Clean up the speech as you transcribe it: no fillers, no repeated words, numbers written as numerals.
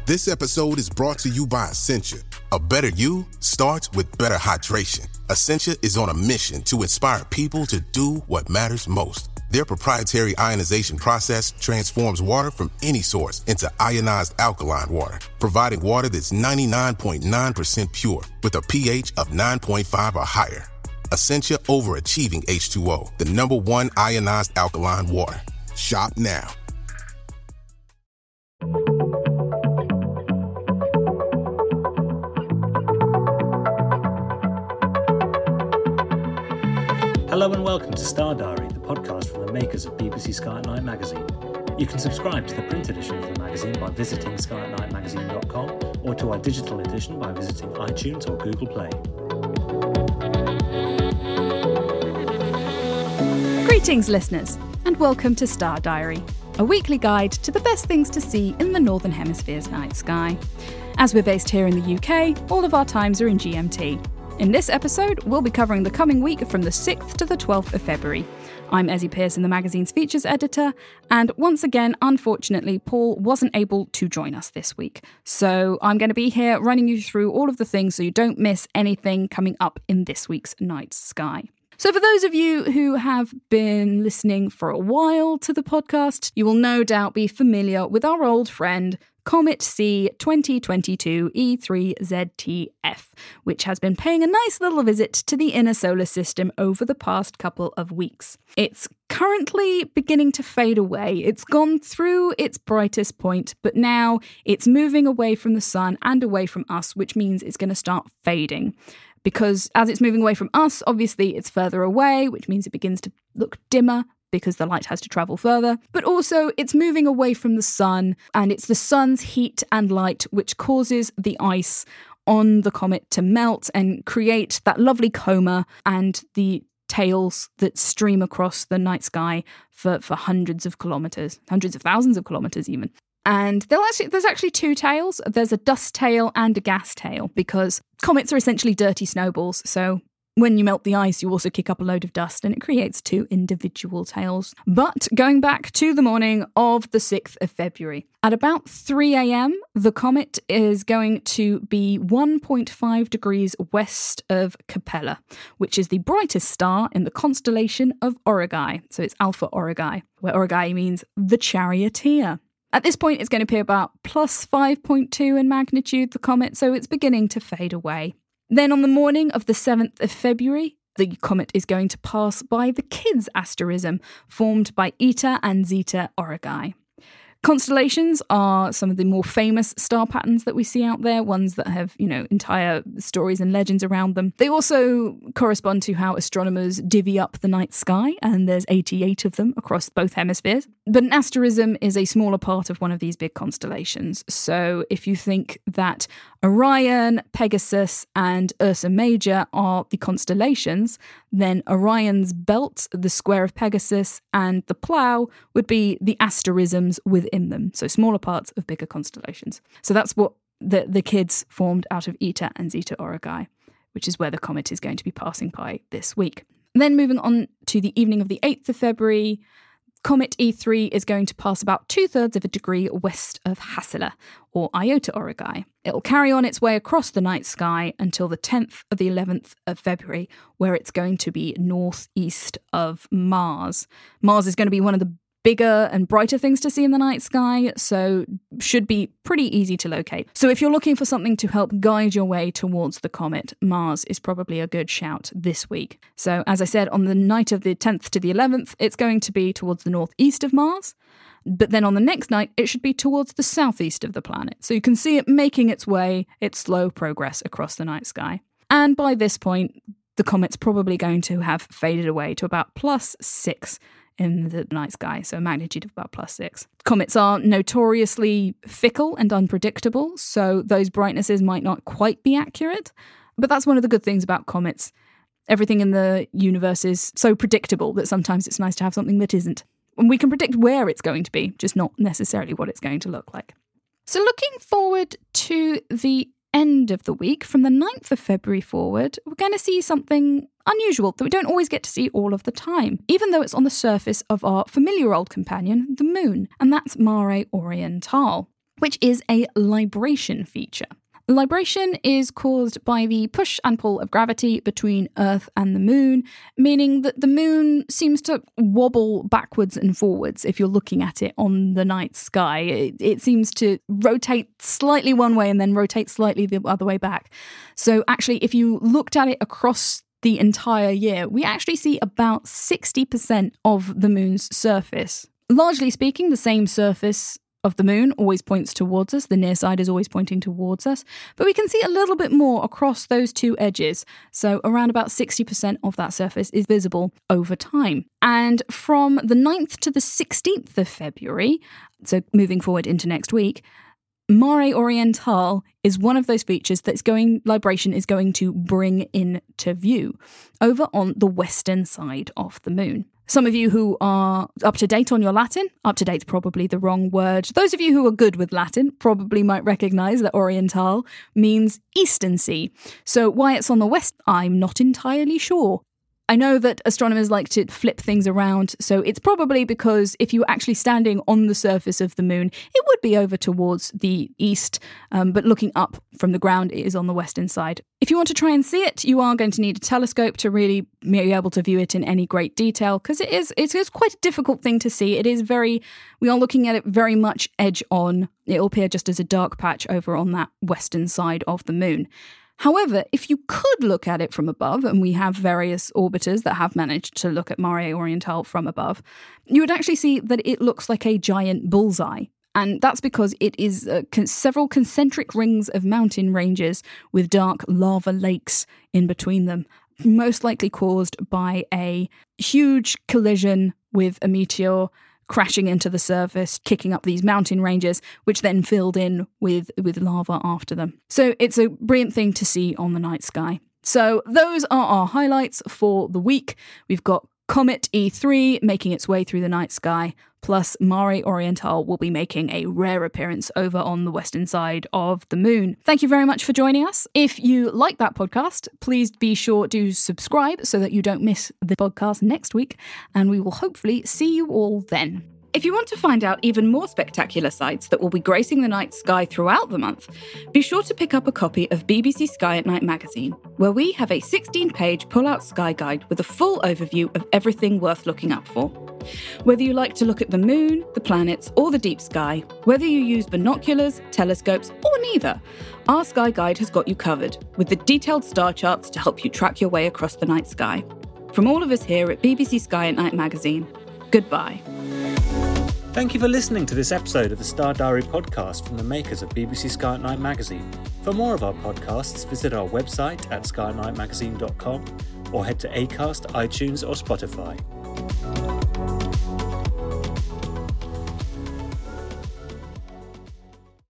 This episode is brought to you by Essentia. A better you starts with better hydration. Essentia is on a mission to inspire people to do what matters most. Their proprietary ionization process transforms water from any source into ionized alkaline water, providing water that's 99.9% pure with a pH of 9.5 or higher. Essentia Overachieving H2O, the #1 ionized alkaline water. Shop now. Hello and welcome to Star Diary, the podcast from the makers of BBC Sky at Night magazine. You can subscribe to the print edition of the magazine by visiting skyatnightmagazine.com or to our digital edition by visiting iTunes or Google Play. Greetings, listeners, and welcome to Star Diary, a weekly guide to the best things to see in the Northern Hemisphere's night sky. As we're based here in the UK, all of our times are in GMT. In this episode, we'll be covering the coming week from the 6th to the 12th of February. I'm Ezzy Pearson, the magazine's features editor, and once again, unfortunately, Paul wasn't able to join us this week. So I'm going to be here running you through all of the things so you don't miss anything coming up in this week's night sky. So for those of you who have been listening for a while to the podcast, you will no doubt be familiar with our old friend, Comet C 2022 E3ZTF, which has been paying a nice little visit to the inner solar system over the past couple of weeks. It's currently beginning to fade away. It's gone through its brightest point, but now it's moving away from the sun and away from us, which means it's going to start fading. Because as it's moving away from us, obviously it's further away, which means it begins to look dimmer, because the light has to travel further, but also it's moving away from the sun, and it's the sun's heat and light which causes the ice on the comet to melt and create that lovely coma and the tails that stream across the night sky for hundreds of kilometres, hundreds of thousands of kilometres even. And there's actually two tails. There's a dust tail and a gas tail, because comets are essentially dirty snowballs, so when you melt the ice, you also kick up a load of dust and it creates two individual tails. But going back to the morning of the 6th of February, at about 3 a.m, the comet is going to be 1.5 degrees west of Capella, which is the brightest star in the constellation of Aurigae. So it's Alpha Aurigae, where Aurigae means the charioteer. At this point, it's going to be about plus 5.2 in magnitude, the comet, so it's beginning to fade away. Then on the morning of the 7th of February, the comet is going to pass by the Kids asterism, formed by Eta and Zeta Aurigae. Constellations are some of the more famous star patterns that we see out there, ones that have, entire stories and legends around them. They also correspond to how astronomers divvy up the night sky, and there's 88 of them across both hemispheres. But an asterism is a smaller part of one of these big constellations. So if you think that Orion, Pegasus, and Ursa Major are the constellations, then Orion's belt, the square of Pegasus, and the plough would be the asterisms within them, so smaller parts of bigger constellations. So that's what the Kids formed out of Eta and Zeta Aurigae, which is where the comet is going to be passing by this week. And then moving on to the evening of the 8th of February, Comet E3 is going to pass about 2/3 of a degree west of Hassela, or Iota Aurigae. It'll carry on its way across the night sky until the 10th of the 11th of February, where it's going to be northeast of Mars. Mars is going to be one of the bigger and brighter things to see in the night sky, so should be pretty easy to locate. So if you're looking for something to help guide your way towards the comet, Mars is probably a good shout this week. So as I said, on the night of the 10th to the 11th, it's going to be towards the northeast of Mars, but then on the next night, it should be towards the southeast of the planet. So you can see it making its way, its slow progress across the night sky. And by this point, the comet's probably going to have faded away to about plus 6 in the night sky, so a magnitude of about plus 6. Comets are notoriously fickle and unpredictable, so those brightnesses might not quite be accurate, but that's one of the good things about comets. Everything in the universe is so predictable that sometimes it's nice to have something that isn't. And we can predict where it's going to be, just not necessarily what it's going to look like. So looking forward to the end of the week, from the 9th of February forward, we're going to see something unusual that we don't always get to see all of the time, even though it's on the surface of our familiar old companion, the Moon, and that's Mare Orientale. which is a libration feature. Libration is caused by the push and pull of gravity between Earth and the Moon, meaning that the Moon seems to wobble backwards and forwards if you're looking at it on the night sky. It seems to rotate slightly one way and then rotate slightly the other way back. So actually, if you looked at it across the entire year, we actually see about 60% of the Moon's surface. Largely speaking, the same surface of the Moon always points towards us. The near side is always pointing towards us. But we can see a little bit more across those two edges. So around about 60% of that surface is visible over time. And from the 9th to the 16th of February, so moving forward into next week, Mare Orientale is one of those features that's libration is going to bring into view over on the western side of the Moon. Some of you who are up to date on your Latin, up to date's probably the wrong word. Those of you who are good with Latin probably might recognise that Orientale means Eastern Sea. So why it's on the west, I'm not entirely sure. I know that astronomers like to flip things around, so it's probably because if you were actually standing on the surface of the Moon, it would be over towards the east, but looking up from the ground, it is on the western side. If you want to try and see it, you are going to need a telescope to really be able to view it in any great detail, because it is quite a difficult thing to see. We are looking at it very much edge on. It'll appear just as a dark patch over on that western side of the Moon. However, if you could look at it from above, and we have various orbiters that have managed to look at Mare Orientale from above, you would actually see that it looks like a giant bullseye. And that's because it is several concentric rings of mountain ranges with dark lava lakes in between them, most likely caused by a huge collision with a meteor crashing into the surface, kicking up these mountain ranges, which then filled in with lava after them. So it's a brilliant thing to see on the night sky. So those are our highlights for the week. We've got Comet E3 making its way through the night sky, plus Mare Orientale will be making a rare appearance over on the western side of the Moon. Thank you very much for joining us. If you like that podcast, please be sure to subscribe so that you don't miss the podcast next week, and we will hopefully see you all then. If you want to find out even more spectacular sights that will be gracing the night sky throughout the month, be sure to pick up a copy of BBC Sky at Night magazine, where we have a 16-page pull-out sky guide with a full overview of everything worth looking up for. Whether you like to look at the Moon, the planets, or the deep sky, whether you use binoculars, telescopes, or neither, our sky guide has got you covered, with the detailed star charts to help you track your way across the night sky. From all of us here at BBC Sky at Night magazine, goodbye. Thank you for listening to this episode of the Star Diary podcast from the makers of BBC Sky at Night magazine. For more of our podcasts, visit our website at skyatnightmagazine.com or head to Acast, iTunes or Spotify.